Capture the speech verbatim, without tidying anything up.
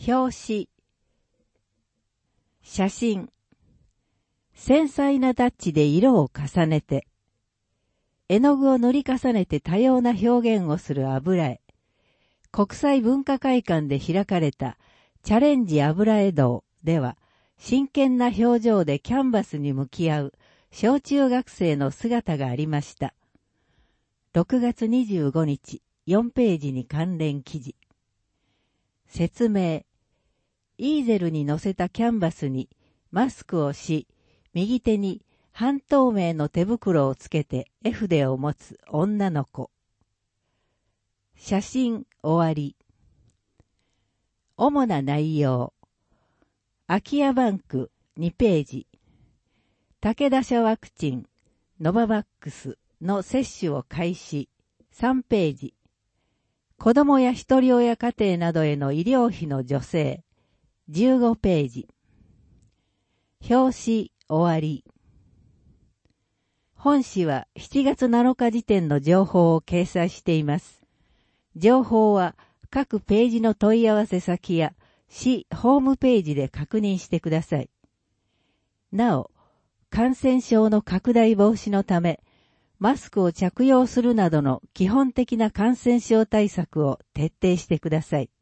表紙。写真。繊細なタッチで色を重ねて、絵の具を塗り重ねて多様な表現をする油絵。国際文化会館で開かれたチャレンジ油絵道では、真剣な表情でキャンバスに向き合う小中学生の姿がありました。ろくがつにじゅうごにち、よんページに関連記事。説明。イーゼルに載せたキャンバスにマスクをし、右手に半透明の手袋をつけて絵筆を持つ女の子。写真終わり。主な内容。空き家バンクにページ。武田社ワクチン、ノババックスの接種を開始さんページ。子供や一人親家庭などへの医療費の助成じゅうごページ。表紙終わり。本誌はしちがつなのか時点の情報を掲載しています。情報は各ページの問い合わせ先や市ホームページで確認してください。なお、感染症の拡大防止のため、マスクを着用するなどの基本的な感染症対策を徹底してください。